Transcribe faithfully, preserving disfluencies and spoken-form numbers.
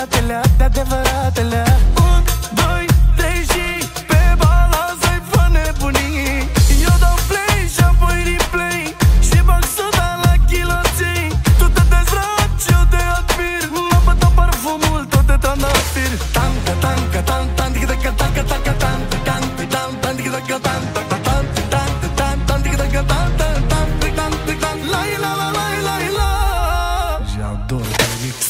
adevăratele, de adevăratele. Un, doi, trei și pe balans-ai fă nebunii. Eu dau play și apoi replay și bag soda la chiloții. Tu te dezbraci, eu te admir, mă bătă parfumul tot de trandafir. Tanca, tanca, tan, tan, dică, tanca, tanca, tanca, tan, tan, tan, tan, dică, tanca, tan, tan.